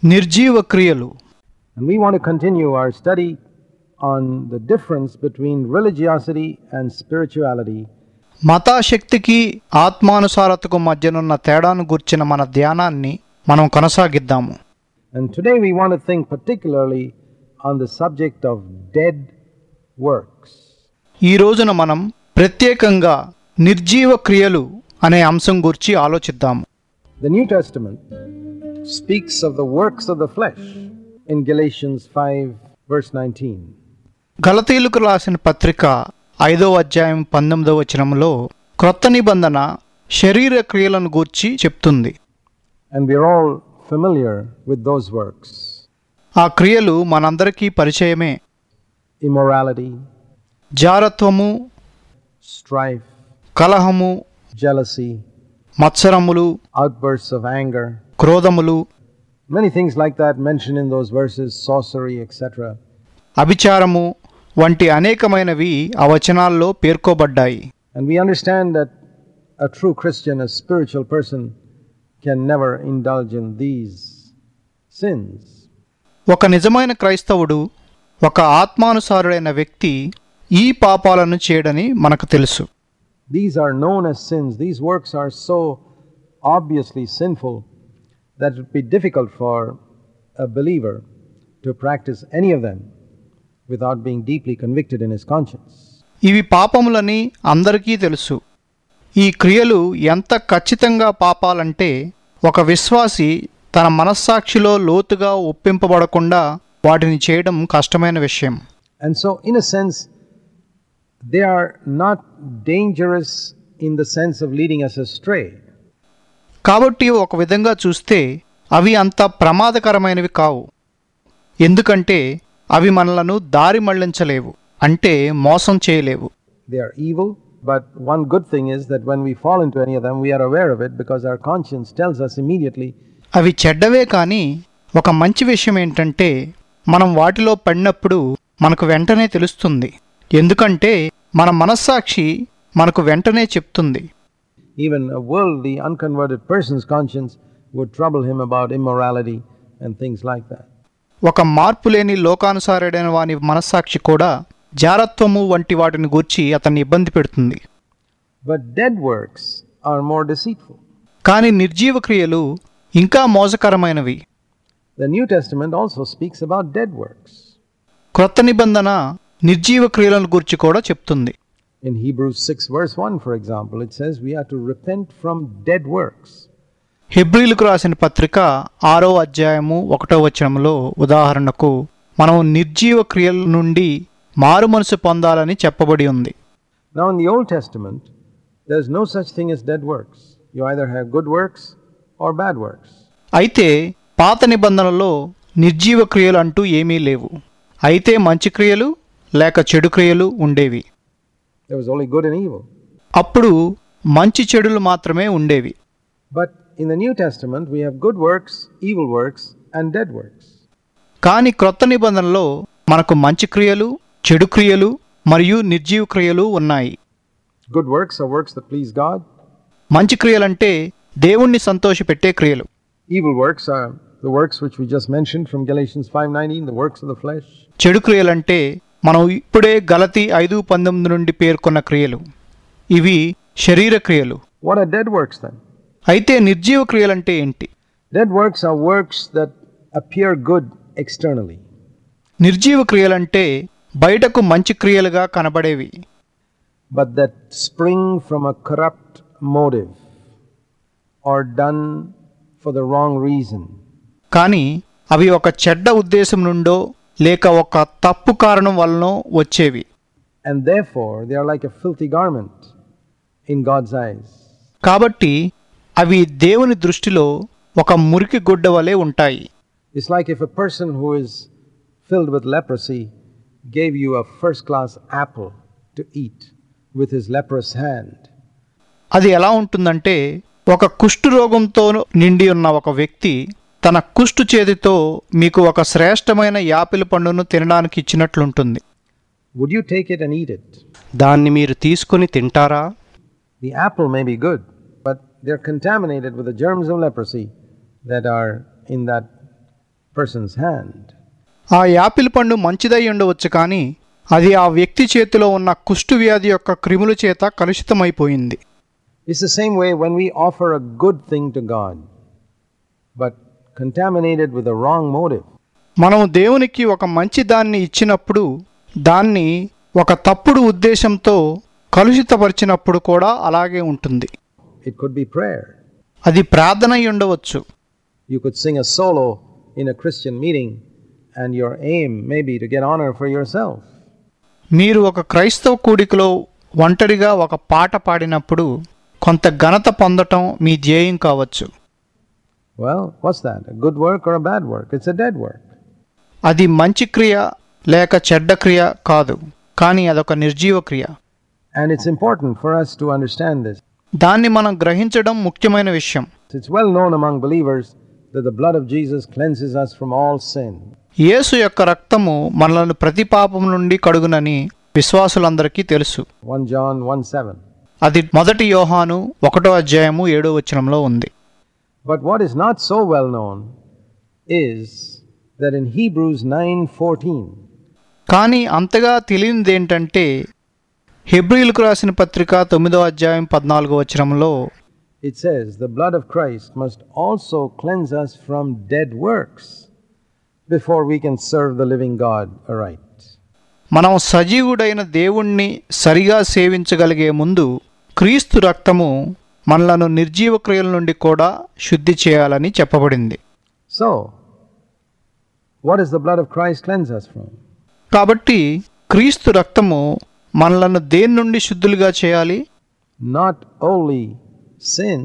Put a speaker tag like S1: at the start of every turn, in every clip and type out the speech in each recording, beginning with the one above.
S1: నిర్జీవ క్రియలు.
S2: And we want to continue our study on the difference between religiosity and spirituality.
S1: మతాశక్తికి ఆత్మానుసారతకు మధ్యనున్న తేడాను గుర్చిన మన ధ్యానాన్ని మనం కొనసాగిద్దాము.
S2: And today we want to think particularly on the subject of dead works.
S1: ఈ రోజున మనం ప్రత్యేకంగా నిర్జీవ క్రియలు అనే అంశం గురించి ఆలోచిద్దాము.
S2: The New Testament speaks of the works of the flesh in Galatians 5 verse 19.
S1: గలతీయులకు రాసిన పత్రిక 5వ అధ్యాయం 19వ వచనంలో క్రొత్త నిబంధన శరీర క్రియలను గూర్చి చెప్తుంది.
S2: And we are all familiar with those works.
S1: ఆ క్రియలు మనందరికీ పరిచయమే.
S2: Immorality,
S1: జారత్వము,
S2: strife,
S1: కలహము,
S2: jealousy,
S1: మత్సరములు,
S2: outbursts of anger,
S1: క్రోధములు,
S2: many things like that mentioned in those verses, sorcery, etc.
S1: అభిచారము వంటి అనేకమైనవి ఆ వచనాల్లో పేర్కొబడ్డాయి.
S2: And we understand that a true Christian, a spiritual person, can never indulge in these sins.
S1: ఒక నిజమైన క్రైస్తవుడు, ఒక ఆత్మానుసారుడైన వ్యక్తి ఈ పాపాలను చేయడని మనకు తెలుసు.
S2: These are known as sins. These works are so obviously sinful that it would be difficult for a believer to practice any of them without being deeply convicted in his conscience.
S1: ఇవి పాపములని అందరికీ తెలుసు. ఈ క్రియలు ఎంత ఖచ్చితంగా పాపాలంటే ఒక విశ్వాసి తన మనస్సాక్షిలో లోతుగా ఒప్పింపబడకుండా వాటిని చేయడం కష్టమైన విషయం.
S2: And so in a sense they are not dangerous in the sense of leading us astray.
S1: కాబట్టి ఒక విధంగా చూస్తే అవి అంత ప్రమాదకరమైనవి కావు. ఎందుకంటే అవి మనలను దారి మళ్లించలేవు, అంటే మోసం చేయలేవు.
S2: They are evil, but one good thing is that when we fall into any of them, we are aware of it because our conscience tells us immediately.
S1: అవి చెడ్డవే, కానీ ఒక మంచి విషయం ఏంటంటే మనం వాటిలో పడినప్పుడు మనకు వెంటనే తెలుస్తుంది. ఎందుకంటే మన మనస్సాక్షి మనకు వెంటనే చెప్తుంది.
S2: Even a worldly, unconverted person's conscience would trouble him about immorality and things like that.
S1: ఒక మార్పు లేని లోకానుసారుడైన వాని మనస్సాక్షి కూడా జారత్వము వంటి వాటిని గూర్చి అతన్ని ఇబ్బంది పెడుతుంది.
S2: But dead works are more deceitful.
S1: కానీ నిర్జీవ క్రియలు ఇంకా మోసకరమైనవి.
S2: The New Testament also speaks about dead works.
S1: క్రొత్త నిబంధన నిర్జీవ క్రియలను గురించి కూడా చెప్తుంది.
S2: In Hebrews 6 verse 1, for example, it says we are to repent from dead works.
S1: హెబ్రీయులకు రాసిన పత్రిక 6వ అధ్యాయము 1వ వచనంలో ఉదాహరణకు మనం నిర్జీవ క్రియల నుండి మారు మనసు పొందాలని చెప్పబడి ఉంది.
S2: Now in the Old Testament, there is no such thing as dead works. You either have good works or bad works.
S1: అయితే పాత నిబంధనలో నిర్జీవ క్రియలు అంటూ ఏమీ లేవు. అయితే మంచి క్రియలు లేక చెడు క్రియలు ఉండేవి.
S2: There was only good and evil.
S1: అప్పుడు మంచి చెడులు మాత్రమే ఉండేవి.
S2: But in the New Testament, we have good works, evil works, and dead works.
S1: కానీ క్రొత్త నిబంధనలో మనకు మంచి క్రియలు, చెడు క్రియలు మరియు నిర్జీవ క్రియలు ఉన్నాయి.
S2: Good works are works that please God.
S1: మంచి క్రియలంటే దేవుణ్ణి సంతోషపెట్టే క్రియలు.
S2: Evil works are the works which we just mentioned from Galatians 5:19, the works of the flesh.
S1: చెడు క్రియలంటే మనం ఇప్పుడే గలతీ 5:19 నుండి పేర్కొన్న క్రియలు. ఇవి శరీర క్రియలు.
S2: What are dead works then?
S1: అయితే నిర్జీవ క్రియలంటే ఏంటి?
S2: Dead works are works that appear good externally.
S1: నిర్జీవ క్రియలంటే బయటకు మంచి క్రియలుగా కనబడేవి,
S2: but that spring from a corrupt motive or done for the wrong reason.
S1: కానీ అవి ఒక చెడ్డ ఉద్దేశం నుండో లేక ఒక తప్పు కారణం వలనో వచ్చేవి.
S2: And therefore they are like a filthy garment in God's eyes.
S1: కాబట్టి అవి దేవుని దృష్టిలో ఒక మురికి గుడ్డ వలె ఉంటాయి.
S2: It's like if a person who is filled with leprosy gave you a first class apple to eat with his leprous hand.
S1: అది ఎలా ఉంటుందంటే ఒక కుష్టు రోగంతో నిండి ఉన్న ఒక వ్యక్తి తన కుష్టు చేతితో మీకు ఒక శ్రేష్టమైన యాపిల్ పండును తినడానికి ఇచ్చినట్లుంటుంది.
S2: Would you take it and eat it?
S1: దాన్ని మీరు తీసుకొని తింటారా?
S2: The apple may be good, but they're contaminated with the germs of leprosy that are in that person's hand.
S1: ఆ యాపిల్ పండు మంచిదై ఉండవచ్చు కానీ అది ఆ వ్యక్తి చేతిలో ఉన్న కుష్టు వ్యాధి యొక్క క్రిముల చేత కలుషితమైపోయింది.
S2: It's the same way when we offer a good thing to God, but contaminated with a wrong motive.
S1: మనం దేవునికి ఒక మంచి దాన్ని ఇచ్చినప్పుడు దాన్ని ఒక తప్పుడు ఉద్దేశంతో కలుషితపరిచినప్పుడు కూడా అలాగే ఉంటుంది.
S2: It could be prayer.
S1: అది ప్రార్థన అయి ఉండవచ్చు.
S2: You could sing a solo in a Christian meeting and your aim may be to get honor for yourself.
S1: మీరు ఒక క్రైస్తవ కూడికలో ఒంటరిగా ఒక పాట పాడినప్పుడు కొంత ఘనత పొందటం మీ ధ్యేయం కావచ్చు.
S2: Well, what's that? A good work or a bad work? It's a dead work.
S1: అది మంచి క్రియ లేక చెడ్డ క్రియ కాదు, కానీ అదొక నిర్జీవ క్రియ.
S2: And it's important for us to understand this.
S1: దాన్ని మనం గ్రహించడం ముఖ్యమైన విషయం.
S2: It's well known among believers that the blood of Jesus cleanses us from all sin.
S1: యేసు యొక్క రక్తము మనలను ప్రతి పాపం నుండి కడుగునని విశ్వాసులందరికీ తెలుసు.
S2: 1 John 1:7.
S1: అది 1 యోహాను 1:7 ఉంది.
S2: But what is not so well known is that in Hebrews 9:14,
S1: కానీ అంతగా తెలియనిదేంటంటే హెబ్రీయులకు రాసిన పత్రిక 9:14
S2: it says, the blood of Christ must also cleanse us from dead works before we can serve the living God aright.
S1: మనం సజీవుడైన దేవుణ్ణి సరిగా సేవించగలిగే ముందు క్రీస్తు రక్తము మనలను నిర్జీవ క్రియల నుండి కూడా శుద్ధి చేయాలని చెప్పబడింది.
S2: So, what does the blood of Christ cleanse us from?
S1: కాబట్టి క్రీస్తు రక్తము మనలను దేని నుండి శుద్ధులుగా చేయాలి?
S2: Not only sin,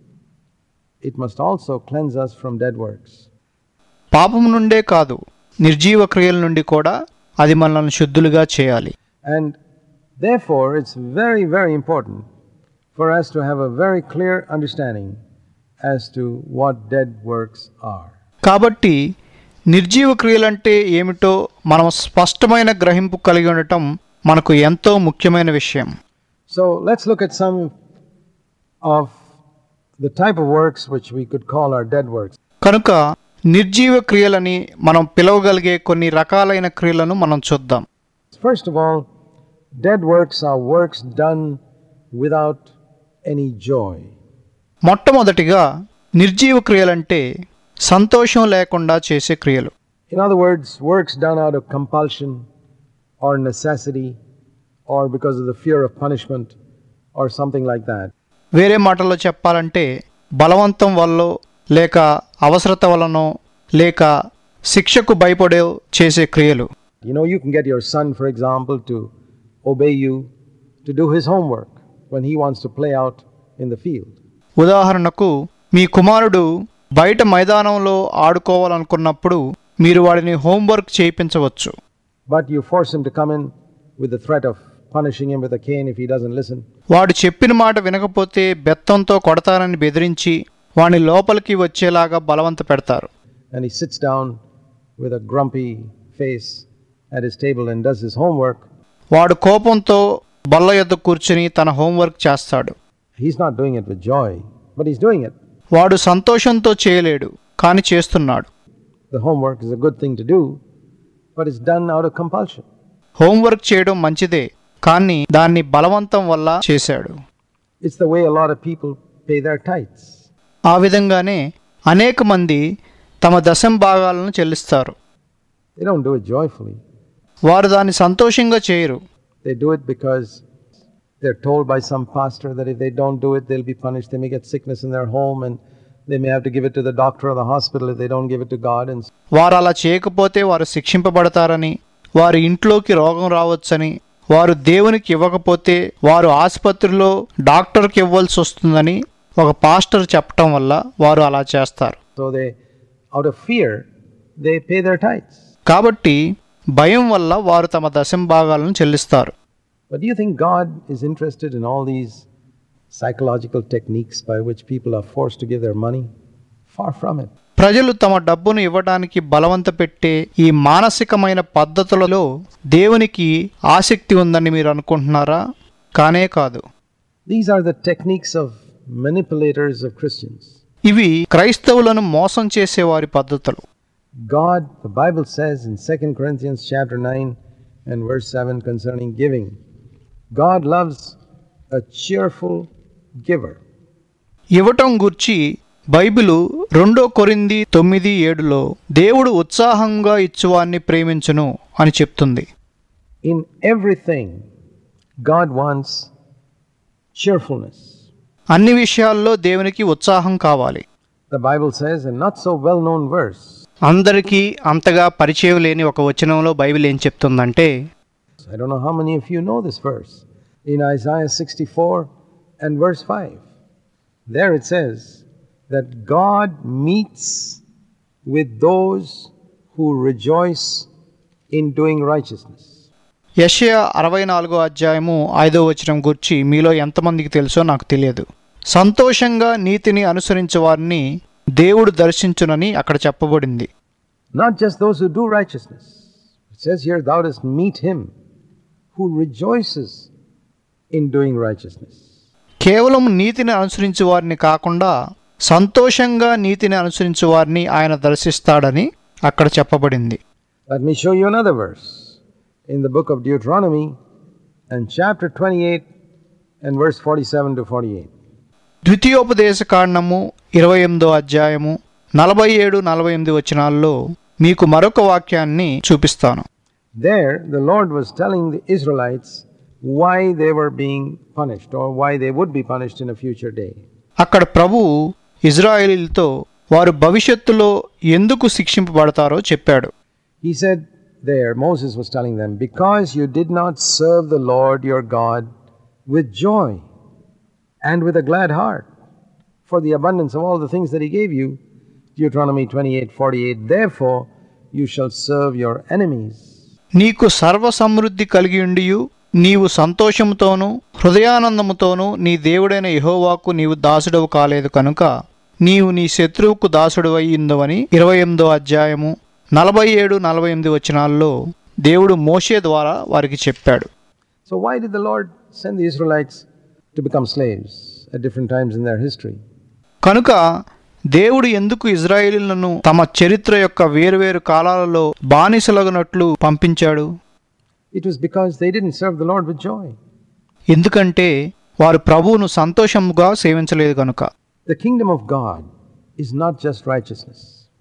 S2: it must also cleanse us from dead works.
S1: పాపం నుండే కాదు, నిర్జీవ క్రియల నుండి కూడా అది మనల్ని శుద్ధులుగా చేయాలి.
S2: And therefore, it's very, very important for us to have a very clear understanding as to what dead works are.
S1: కాబట్టి నిర్జీవ క్రియలంటే ఏమిటో మనం స్పష్టమైన గ్రహింపు కలిగి ఉండటం మనకు ఎంతో ముఖ్యమైన విషయం.
S2: So let's look at some of the type of works which we could call our dead works.
S1: కనుక నిర్జీవ క్రియలని మనం పిలవగలిగే కొన్ని రకాలైన క్రియలను మనం చూద్దాం.
S2: First of all, dead works are works done without any joy.
S1: మొట్టమొదటిగా నిర్జీవ క్రియలంటే సంతోషం లేకుండా చేసే క్రియలు.
S2: In other words, works done out of compulsion or necessity or because of the fear of punishment or something like that.
S1: వేరే మాటల్లో చెప్పాలంటే బలవంతం వల్ల లేక అవసరత వలనో లేక శిక్షకు భయపడే చేసే క్రియలు.
S2: You know, you can get your son, for example, to obey you to do his homework when he wants to play out in the field.
S1: ఉదాహరణకు మీ కుమారుడు బయట మైదానంలో ఆడుకోవాలనుకున్నప్పుడు మీరు వాడిని హోంవర్క్ చేయించవచ్చు.
S2: But you force him to come in with the threat of punishing him with a cane if he doesn't listen.
S1: వాడు చెప్పిన మాట వినకపోతే బెత్తంతో కొడతారని బెదిరించి వాని లోపలికి వచ్చేలాగా బలవంత పెడతారు.
S2: And he sits down with a grumpy face at his table and does his homework.
S1: వాడు కోపంతో బల్ల యొద్ద కూర్చుని తన హోంవర్క్ చేస్తాడు.
S2: He's not doing it with joy, but he's doing it.
S1: వాడు సంతోషంతో చేయలేడు, కానీ చేస్తున్నాడు.
S2: The homework is a good thing to do, but it's done out of compulsion.
S1: Homework చేయడం మంచిదే, కానీ దాన్ని బలవంతం వల్ల చేశాడు.
S2: It's the way a lot of people pay their tithes.
S1: ఆ విధంగానే అనేక మంది తమ దశం భాగాలను చెల్లిస్తారు.
S2: They don't do it joyfully.
S1: వారు దాన్ని సంతోషంగా చేయరు.
S2: They do it because they're told by some pastor that if they don't do it, they'll be punished. They may get sickness in their home and they may have to give it to the doctor or the hospital if they don't give it to God. And
S1: వారు అలా చేయకపోతే వారు శిక్షింపబడతారని, వారి ఇంట్లోకి రోగం రావచ్చని, వారు దేవునికి ఇవ్వకపోతే వారు ఆసుపత్రిలో డాక్టర్కి ఇవ్వాల్సి వస్తుందని ఒక పాస్టర్ చెప్పటం వల్ల వారు అలా చేస్తారు.
S2: so they, out of fear, they pay their tithes.
S1: కాబట్టి భయం వల్ల వారు తమ దశం భాగాలను చెల్లిస్తారు.
S2: But do you think God is interested in all these psychological techniques by which people are forced to give their money? Far from it.
S1: ప్రజలు తమ డబ్బును ఇవ్వడానికి బలవంత పెట్టే ఈ మానసికమైన పద్ధతులలో దేవునికి ఆసక్తి ఉందని మీరు అనుకుంటున్నారా? కానే కాదు.
S2: These are the techniques of manipulators of Christians.
S1: ఇవి క్రైస్తవులను మోసం చేసే వారి పద్ధతులు.
S2: God, the Bible says in 2 Corinthians chapter 9 and verse 7 concerning giving, God loves a cheerful giver.
S1: ఇవ్వటం గూర్చి బైబిలు 2 కొరింథీ 9:7లో దేవుడు ఉత్సాహంగా ఇచ్చువాన్ని ప్రేమించును అని చెప్తుంది.
S2: In everything, God wants cheerfulness.
S1: అన్ని విషయాల్లో దేవునికి ఉత్సాహం కావాలి.
S2: The Bible says, a not so well-known verse,
S1: అందరికీ అంతగా పరిచయం లేని ఒక వచనంలో బైబిల్ ఏం చెప్తుందంటే,
S2: I don't know how many of you know this verse, in Isaiah 64 and verse 5. There it says that God meets with those who rejoice in doing righteousness.
S1: యెషయా 64వ అధ్యాయము 5వ వచనం గురించి మీలో ఎంతమందికి తెలుసో నాకు తెలియదు. సంతోషంగా నీతిని అనుసరించే వారిని దేవుడు దర్శించునని అక్కడ చెప్పబడింది.
S2: Not just those who do righteousness. It says here, thou dost meet him who rejoices in doing righteousness.
S1: కేవలం నీతిని అనుసరించే వారిని కాకుండా సంతోషంగా నీతిని అనుసరించే వారిని ఆయన దర్శిస్తాడని అక్కడ చెప్పబడింది.
S2: Let me show you another verse in the book of Deuteronomy and chapter 28 and verse 47 to 48.
S1: ద్వితీయోపదేశ కాండము 28వ అధ్యాయము 47-48 వచనాల్లో మీకు మరొక వాక్యాన్ని చూపిస్తాను.
S2: There the Lord was telling the Israelites why they were being punished or why they would be punished in a future day.
S1: అక్కడ ప్రభువు ఇజ్రాయేలీలతో వారు భవిష్యత్తులో ఎందుకు శిక్షింపబడతారో చెప్పాడు.
S2: He said there, Moses was telling them, because you did not serve the Lord your God with joy and with a glad heart for the abundance of all the things that he gave you, Deuteronomy 28:48, therefore you shall serve your enemies.
S1: నీకు సర్వ సమృద్ధి కలిగి ఉండియు నీవు సంతోషముతోనూ హృదయానందముతోనూ నీ దేవుడైన యెహోవాకు నీవు దాసుడవు కాలేదు కనుక నీవు నీ శత్రువుకు దాసుడవై ఉందువని 28వ అధ్యాయము 47-48 వచనాల్లో దేవుడు మోషే ద్వారా వారికి చెప్పాడు.
S2: So why did the Lord send the Israelites to become slaves at different times in their history?
S1: కనుక దేవుడు ఎందుకు ఇజ్రాయేలీలను తమ చరిత్ర యొక్క వేరువేరు కాలాలలో బానిసలగునట్లు పంపించాడు?
S2: It was because they didn't serve the Lord with joy.
S1: ఎందుకంటే వారు ప్రభువును సంతోషముగా సేవించలేదు కనుక.
S2: The kingdom of God is not just righteousness.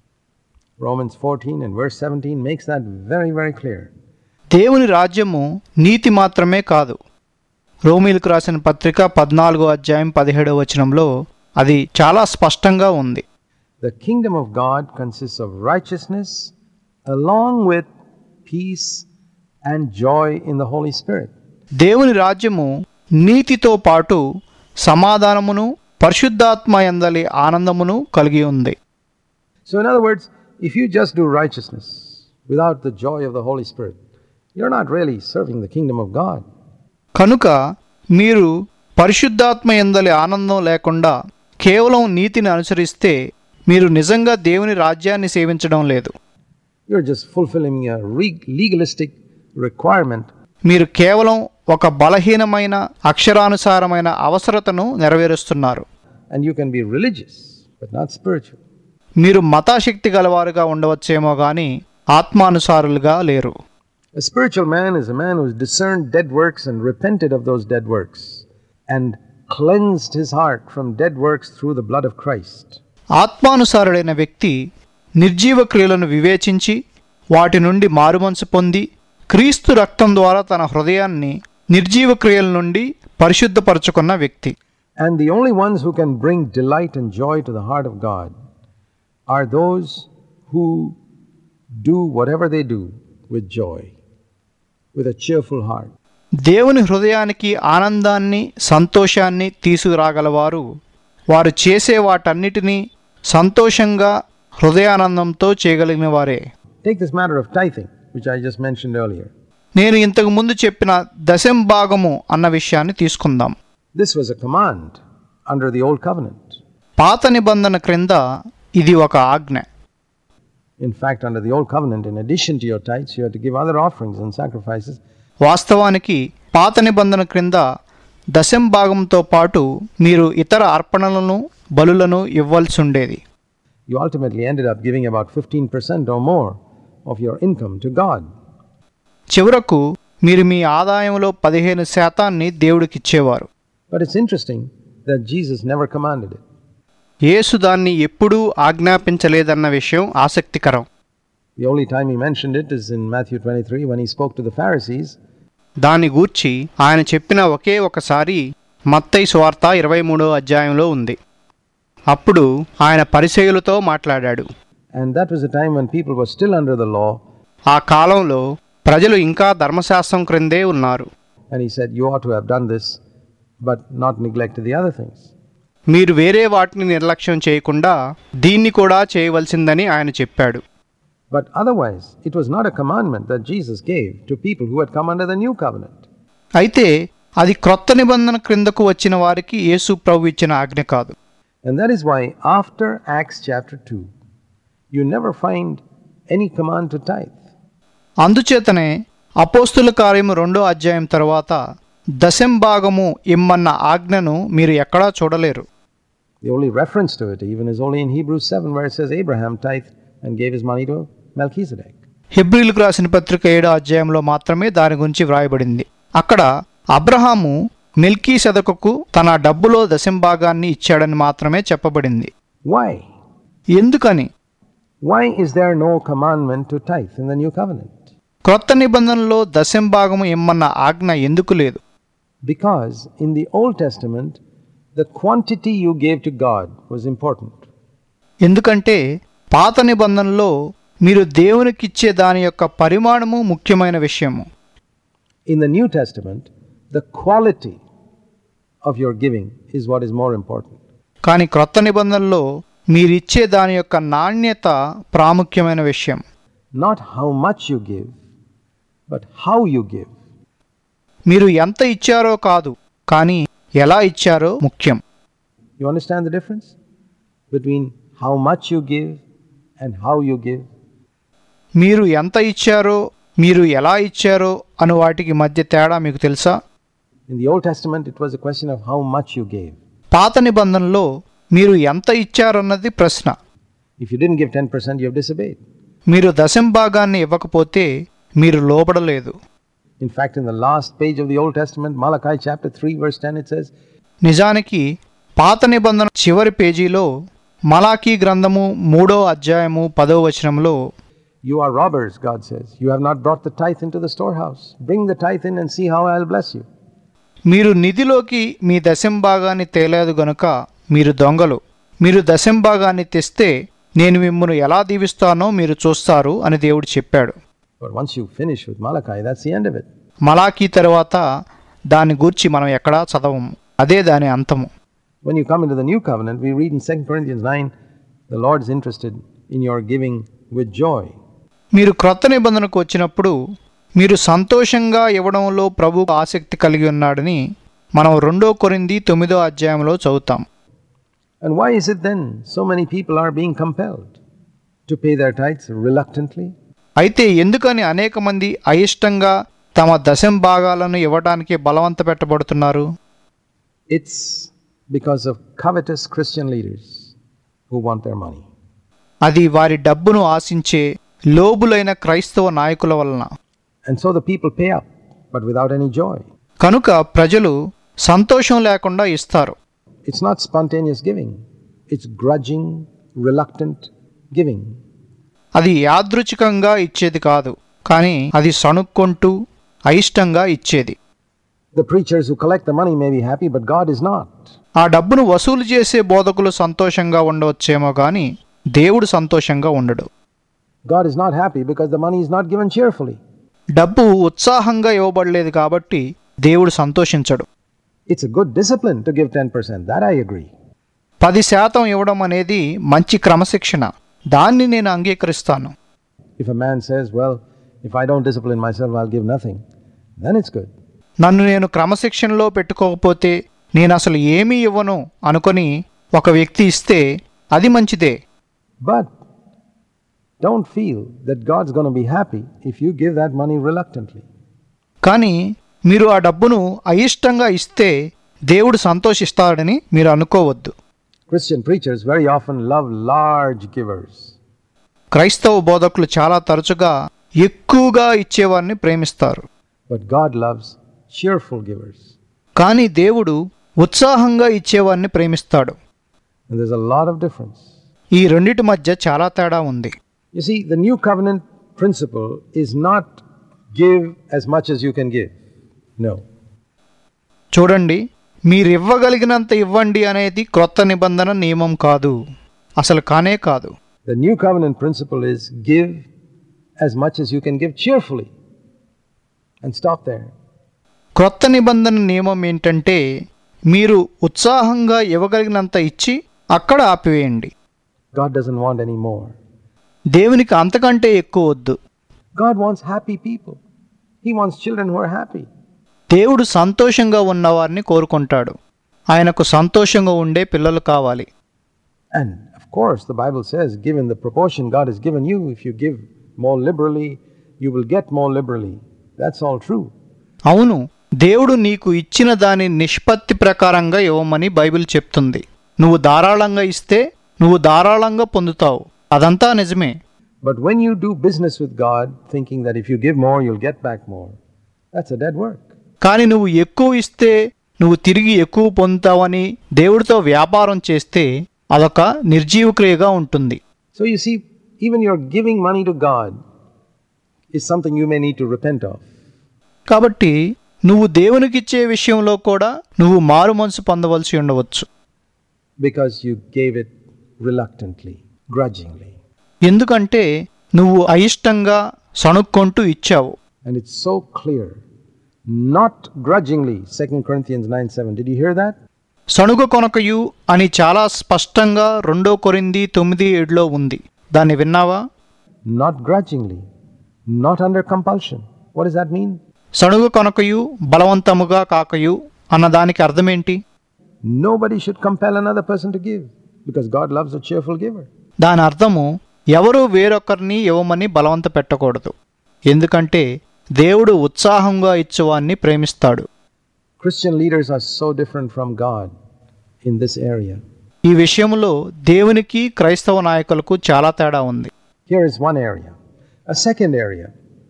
S2: Romans 14 and verse 17 makes that very, very clear.
S1: దేవుని రాజ్యము నీతి మాత్రమే కాదు. రోమీయులకు రాసిన పత్రిక 14వ అధ్యాయం 17వ వచనంలో అది చాలా స్పష్టంగా ఉంది.
S2: The kingdom of God consists of righteousness along with peace and joy in the Holy Spirit.
S1: దేవుని రాజ్యము నీతితో పాటు సమాధానమును పరిశుద్ధాత్మ యందలి ఆనందమును కలిగి ఉంది.
S2: So in other words, if you just do righteousness without the joy of the Holy Spirit, you're not really serving the kingdom of God.
S1: కనుక మీరు పరిశుద్ధాత్మ యందలి ఆనందం లేకుండా కేవలం నీతిని అనుసరిస్తే మీరు నిజంగా దేవుని రాజ్యాన్ని సేవించడం లేదు.
S2: You're just fulfilling a legalistic requirement.
S1: మీరు కేవలం ఒక బలహీనమైన అక్షరానుసారమైన అవసరతను నెరవేరుస్తున్నారు.
S2: And you can be religious but not spiritual.
S1: మీరు మతాశక్తి గలవారుగా ఉండవచ్చేమో గాని ఆత్మానుసారులుగా లేరు.
S2: A spiritual man is a man who has discerned dead works and repented of those dead works and cleansed his heart from dead works through the blood of Christ.
S1: ఆత్మానుసారుడైన వ్యక్తి నిర్జీవ క్రియలను వివేచించి వాటి నుండి మారుమనసు పొంది క్రీస్తు రక్తం ద్వారా తన హృదయాన్ని నిర్జీవ క్రియల నుండి పరిశుద్ధపరచుకున్న వ్యక్తి.
S2: And the only ones who can bring delight and joy to the heart of God are those who do whatever they do with joy, with a cheerful heart.
S1: దేవుని హృదయానికి ఆనందాన్ని సంతోషాన్ని తీసుకురాగలవారు వారు చేసే వాటన్నిటినీ సంతోషంగా హృదయానందంతో చేయగలిగిన వారే.
S2: Take this matter of tithing, which I just mentioned earlier.
S1: నేను ఇంతకు ముందు చెప్పిన దశంభాగము అన్న విషయాన్ని తీసుకుందాం.
S2: This was a command under the old covenant.
S1: పాత నిబంధన క్రింద ఇది ఒక ఆజ్ఞ.
S2: In fact, under the old covenant, in addition to your tithes, you had to give other offerings and sacrifices.
S1: వాస్తవానికి పాత నిబంధన క్రింద దశంభాగంతో పాటు మీరు ఇతర అర్పణలను బలులను ఇవ్వాల్సి ఉండేది.
S2: you ultimately ended up giving about 15% or more of your income to God.
S1: చివరకు మీరు మీ ఆదాయంలో 15% దేవుడికి ఇచ్చేవారు.
S2: But it's interesting that Jesus never commanded it.
S1: యేసు దాన్ని ఎప్పుడూ ఆజ్ఞాపించలేదన్న విషయం ఆసక్తికరం.
S2: The only time he mentioned it is in Matthew 23 when he spoke to the Pharisees.
S1: దాని గూర్చి ఆయన చెప్పిన ఒకే ఒకసారి మత్తయి సువార్త 23వ అధ్యాయంలో ఉంది. అప్పుడు ఆయన పరిసయ్యులతో మాట్లాడాడు.
S2: And that was a time when people were still under the law.
S1: ఆ కాలంలో ప్రజలు ఇంకా ధర్మశాస్త్రం క్రిందే ఉన్నారు.
S2: And he said, you ought to have done this, but not neglected the other things.
S1: మీరు వేరే వాటిని నిర్లక్ష్యం చేయకుండా దీన్ని కూడా చేయవలసిందని ఆయన చెప్పాడు.
S2: But otherwise, it was not a commandment that Jesus gave to people who had come under the new covenant.
S1: అయితే అది క్రొత్త నిబంధన క్రిందకు వచ్చిన వారికి యేసు ప్రభు ఇచ్చిన ఆజ్ఞ కాదు.
S2: And that is why after Acts chapter 2, you never find any command to tithe.
S1: అందుచేతనే అపోస్తుల కార్యము 2వ అధ్యాయం తర్వాత దశంభాగము ఇమ్మన్న ఆజ్ఞను మీరు ఎక్కడా చూడలేరు.
S2: The only reference to it even is only in Hebrews 7 where it says Abraham tithed and gave his money to Melchizedek.
S1: హెబ్రీయులకు రాసిన పత్రిక 7వ అధ్యాయంలో మాత్రమే దాని గురించి వ్రాయబడింది. అక్కడ అబ్రహాము మెల్కీసెదకుకు తన డబ్బులో దశంభాగాన్ని ఇచ్చాడని మాత్రమే చెప్పబడింది.
S2: Why?
S1: ఎందుకని?
S2: Why is there no commandment to tithe in the new covenant?
S1: క్రొత్త నిబంధనలో దశంభాగము ఇమ్మన్న ఆజ్ఞ ఎందుకు లేదు?
S2: Because in the Old Testament, the quantity you gave to God was important.
S1: ఎందుకంటే పాత నిబంధనలో మీరు దేవునికిచ్చే దాని యొక్క పరిమాణము ముఖ్యమైన విషయము.
S2: In the New Testament, the quality of your giving is what is more important.
S1: కానీ క్రొత్త నిబంధనలో మీరిచ్చే దాని యొక్క నాణ్యత ప్రాముఖ్యమైన విషయం.
S2: Not how much you give, but how you give.
S1: మీరు ఎంత ఇచ్చారో కాదు, కానీ ఎలా ఇచ్చారో ముఖ్యం.
S2: You understand the difference between how much you give and how you give?
S1: మీరు ఎంత ఇచ్చారో మీరు ఎలా ఇచ్చారో అను వాటికి మధ్య తేడా మీకు తెలుసా?
S2: In the Old Testament, it was a question of how much you gave.
S1: పాత నిబంధనలో మీరు ఎంత ఇచ్చారన్నది ప్రశ్న.
S2: If you didn't give 10%, you have disobeyed.
S1: మీరు దశంభాగాన్ని ఇవ్వకపోతే మీరు లోబడలేదు.
S2: In fact, in the last page of the Old Testament, Malachi chapter 3 verse 10, it says,
S1: నిజానికి పాత నిబంధన చివరి పేజీలో మలాకీ గ్రంథము 3వ అధ్యాయము 10వ వచనంలో,
S2: you are robbers, God says. You have not brought the tithe into the storehouse. Bring the tithe in and see how I'll bless you.
S1: మీరు నిధిలోకి మీ దశంభాగాన్ని తేలేదు గనుక మీరు దొంగలు. మీరు దశంభాగాన్ని తెస్తే నేను మిమ్మల్ని ఎలా దీవిస్తానో మీరు చూస్తారు అని దేవుడు చెప్పాడు.
S2: But once you finish with Malachi, that's the end of it.
S1: Malachi తర్వాత దాని గూర్చి మనం ఎక్కడా చదవము. అదే దాని అంతము.
S2: When you come into the new covenant, we read in 2 Corinthians 9, the Lord is interested in your giving with joy.
S1: మీరు క్రొత్త నిబంధనకు వచ్చినప్పుడు మీరు సంతోషంగా ఇవ్వడంలో ప్రభు ఆసక్తి కలిగి ఉన్నాడని మనం 2 కొరింథీ 9వ అధ్యాయంలో చదువుతాం.
S2: And why is it then so many people are being compelled to pay their tithes reluctantly?
S1: అయితే ఎందుకని అనేక మంది అయిష్టంగా తమ దశంభాగాలను ఇవ్వడానికి బలవంత పెట్టబడుతున్నారు?
S2: It's because of covetous Christian leaders who want their money.
S1: అది వారి డబ్బును ఆశించే లోబులైన క్రైస్తవ నాయకుల వలన.
S2: And so the people pay up, but without any joy.
S1: కనుక ప్రజలు సంతోషం లేకుండా ఇస్తారు.
S2: It's not spontaneous giving. It's grudging, reluctant giving.
S1: అది యాదృచ్ఛికంగా ఇచ్చేది కాదు, కానీ అది సణుక్కొంటూ అయిష్టంగా ఇచ్చేది.
S2: The preachers who collect the money may be happy, but God is not.
S1: ఆ డబ్బును వసూలు చేసే బోధకులు సంతోషంగా ఉండవచ్చేమో కానీ దేవుడు సంతోషంగా ఉండడు.
S2: God is not happy because the money is not given cheerfully.
S1: డబ్బు ఉత్సాహంగా ఇవ్వబడలేదు కాబట్టి దేవుడు సంతోషించడు.
S2: It's a good discipline to give 10%. That I agree.
S1: 10% ఇవ్వడం అనేది మంచి క్రమశిక్షణ. దాన్ని నేను అంగీకరిస్తాను.
S2: If a man says, well, if I don't discipline myself, I'll give nothing, then it's good.
S1: నన్ను నేను క్రమశిక్షణలో పెట్టుకోకపోతే నేను అసలు ఏమీ ఇవ్వను అనుకొని ఒక వ్యక్తి ఇస్తే అది మంచిదే.
S2: But don't feel that God's going to be happy if you give that money reluctantly.
S1: కానీ మీరు ఆ డబ్బును అయిష్టంగా ఇస్తే దేవుడు సంతోషిస్తాడని మీరు అనుకోవద్దు.
S2: Christian preachers very often love large givers.
S1: క్రైస్తవ బోధకులు చాలా తరచుగా ఎక్కువగా ఇచ్చేవారిని ప్రేమిస్తారు.
S2: But God loves cheerful givers.
S1: కానీ దేవుడు ఉత్సాహంగా ఇచ్చేవారిని ప్రేమిస్తాడు.
S2: And there's a lot of difference.
S1: ఈ రెండిటి మధ్య చాలా తేడా ఉంది.
S2: You see, the new covenant principle is not give as much as you can give. No.
S1: చూడండి, మీరివ్వగలిగినంత ఇవ్వండి అనేది క్రొత్త నిబంధన నియమం కాదు. అసలు కానే కాదు.
S2: The new covenant principle is give as much as you can give cheerfully. And stop there.
S1: క్రొత్త నిబంధన నియమం ఏంటంటే మీరు ఉత్సాహంగా ఇవ్వగలిగినంత ఇచ్చి అక్కడ ఆపివేయండి.
S2: God doesn't want any more.
S1: దేవునికి అంతకంటే ఎక్కువ వద్దు.
S2: God wants happy people. He wants children who are happy.
S1: దేవుడు సంతోషంగా ఉన్నవారిని కోరుకుంటాడు. ఆయనకు సంతోషంగా ఉండే పిల్లలు కావాలి.
S2: And of course, the Bible says, given the proportion God has given you, if you give more liberally, you will get more liberally. That's all true.
S1: అవును, దేవుడు నీకు ఇచ్చిన దాని నిష్పత్తి ప్రకారంగా ఇవ్వమని బైబిల్ చెప్తుంది. నువ్వు ధారాళంగా ఇస్తే నువ్వు ధారాళంగా పొందుతావు. అదంతా నిజమే.
S2: But when you do business with God, thinking that if you give more, you'll get back more, that's a dead work.
S1: కానీ నువ్వు ఎక్కువ ఇస్తే నువ్వు తిరిగి ఎక్కువ పొందుతావని దేవుడితో వ్యాపారం చేస్తే అదొక నిర్జీవ క్రియగా ఉంటుంది.
S2: So you see, even your giving money to God is something you may need to repent of.
S1: కాబట్టి నువ్వు దేవునికిచ్చే విషయంలో కూడా నువ్వు మారు మనసు పొందవలసి ఉండవచ్చు.
S2: Because you gave it reluctantly, grudgingly.
S1: ఎందుకంటే నువ్వు అయిష్టంగా సణుక్కుంటూ ఇచ్చావు.
S2: And it's so clear. Not grudgingly, 2 Corinthians 9:7. Did you hear that?
S1: సణుగ కొనకయు అని చాలా స్పష్టంగా 2 కొరింథీ 9:7 ఉంది. దాన్ని విన్నావా?
S2: Not grudgingly, not under compulsion. What does that mean?
S1: సణుగ కొనకయు బలవంతముగా కాకయు అన్నదానికి అర్థమేంటి?
S2: Nobody should compel another person to give, because God loves a cheerful giver.
S1: దాని అర్థము ఎవరూ వేరొకరిని ఇవ్వమని బలవంత పెట్టకూడదు. ఎందుకంటే దేవుడు ఉత్సాహంగా ఇచ్చేవాన్ని ప్రేమిస్తాడు.
S2: Christian leaders are so different from God in this area.
S1: ఈ విషయంలో దేవునికి క్రైస్తవ నాయకులకు చాలా తేడా ఉంది.
S2: Here is one area. A second area.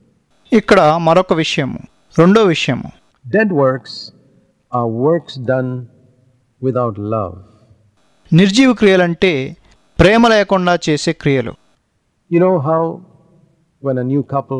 S1: ఇక్కడ మరొక విషయము, రెండో విషయము.
S2: Dead works are works done without love.
S1: నిర్జీవ క్రియలంటే ప్రేమ లేకుండా చేసే క్రియలు.
S2: You know how when a new couple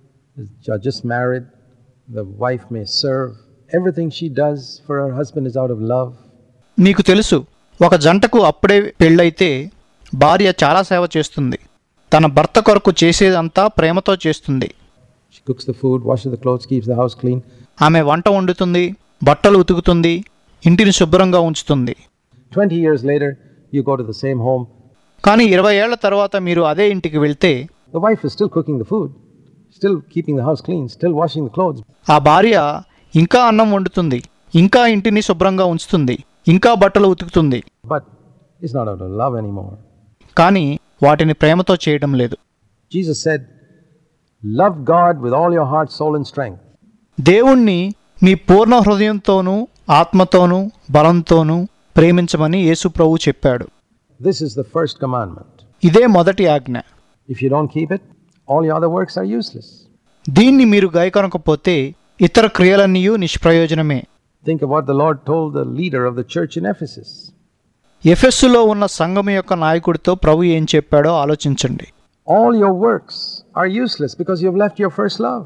S2: are just married, the wife may serve. Everything she does for her husband is out of love.
S1: మీకు తెలుసు, ఒక జంటకు అప్పుడే పెళ్ళైతే భార్య చాలా సేవ చేస్తుంది. తన భర్త కొరకు చేసేదంతా ప్రేమతో చేస్తుంది.
S2: She cooks the food, washes the clothes, keeps the house clean.
S1: ఆమె వంట వండుతుంది, బట్టలు ఉతుకుతుంది, ఇంటిని శుభ్రంగా ఉంచుతుంది.
S2: 20 years later, you go to the same home.
S1: కానీ 20 ఏళ్ల తర్వాత మీరు అదే ఇంటికి వెళ్తే
S2: The wife is still cooking the food, still keeping the house clean, still washing the clothes.
S1: ఆ భార్య ఇంకా అన్నం వండుతుంది, ఇంకా ఇంటిని శుభ్రంగా ఉంచుతుంది, ఇంకా బట్టలు ఉతుకుతుంది.
S2: But it's not out of love anymore.
S1: కానీ వాటిని ప్రేమతో చేయడం లేదు.
S2: Jesus said, love God with all your heart, soul and strength.
S1: దేవుణ్ణి మీ పూర్ణ హృదయంతోనూ ఆత్మతోనూ బలంతోనూ ప్రేమించమని యేసు ప్రభువు చెప్పాడు.
S2: This is the first commandment.
S1: ఇదే మొదటి ఆజ్ఞ.
S2: If you don't keep it, all your other works are useless.
S1: దీన్ని మీరు గైకొనకపోతే ఇతర క్రియలన్నీ నిష్ప్రయోజనమే.
S2: Think of what the Lord told the leader of the church in Ephesus.
S1: ఎఫెస్సులో ఉన్న సంఘం యొక్క నాయకుడితో ప్రభు ఏం చెప్పాడో ఆలోచించండి.
S2: All your works are useless because you have left your first love.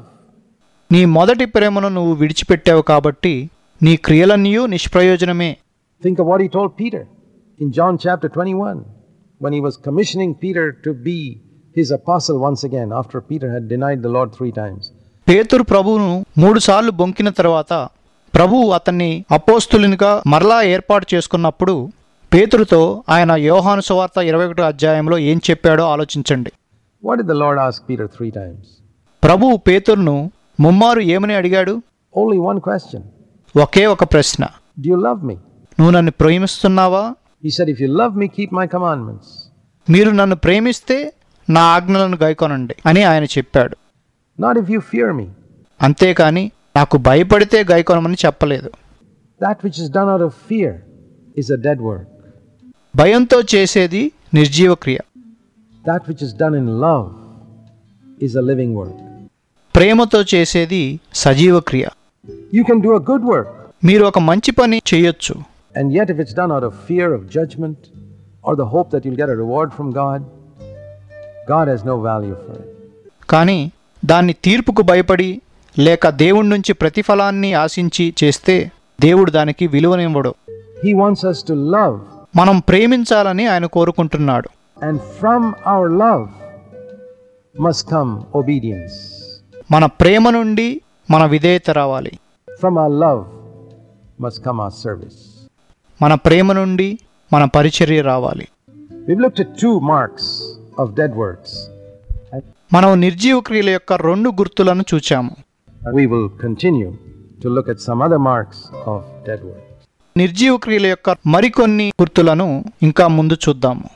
S1: నీ మొదటి ప్రేమను నువ్వు విడిచిపెట్టావు కాబట్టి నీ క్రియలన్నీ నిష్ప్రయోజనమే.
S2: Think of what he told Peter in John chapter 21 when he was commissioning Peter to be his apostle once again after Peter had denied the Lord 3 times.
S1: పేతురు ప్రభువును 3 సార్లు బొంకిన తర్వాత ప్రభువు అతన్ని అపోస్తులునిగా మరలా ఏర్పాటు చేసుకున్నప్పుడు పేతురుతో ఆయన యోహాను సువార్త 21వ అధ్యాయంలో ఏం చెప్పాడో ఆలోచించండి.
S2: What did the Lord ask Peter 3 times?
S1: ప్రభువు పేతురును ముమ్మారు ఏమని అడిగాడు?
S2: Only one question.
S1: ఒకే ఒక ప్రశ్న.
S2: Do you love me?
S1: నువ్వు నన్ను ప్రేమిస్తున్నావా?
S2: He said, if you love me, keep my commandments.
S1: మీరు నన్ను ప్రేమిస్తే నా ఆజ్ఞలను గైకొనండి అని ఆయన చెప్పాడు.
S2: Not if you fear me.
S1: అంతేకాని నాకు భయపడితే గైకొనమని చెప్పలేదు.
S2: That which is done out of fear is a dead work.
S1: భయంతో చేసేది నిర్జీవ క్రియ.
S2: That which is done in love is a living work.
S1: ప్రేమతో చేసేది సజీవ క్రియ.
S2: You can do a good work,
S1: మీరు ఒక మంచి పని చేయొచ్చు,
S2: and yet if it's done out of fear of judgment or the hope that you'll get a reward from God, God has no value for it.
S1: కానీ దాన్ని తీర్పుకు భయపడి లేక దేవుడి నుంచి ప్రతిఫలాన్ని ఆశించి చేస్తే దేవుడు దానికి విలువనివ్వడు.
S2: He wants us to love,
S1: మనం ప్రేమించాలని ఆయన కోరుకుంటున్నాడు.
S2: and from our love must come obedience.
S1: మన ప్రేమ నుండి మన విధేయత రావాలి.
S2: From our love must come our service.
S1: మన ప్రేమ నుండి మన పరిచర్య రావాలి.
S2: We've looked at 2 marks of dead works.
S1: మనం నిర్జీవ క్రియల యొక్క 2 గుర్తులను చూచాము.
S2: We will continue to look at some other marks of dead works.
S1: నిర్జీవ క్రియల యొక్క మరికొన్ని గుర్తులను ఇంకా ముందు చూద్దాము.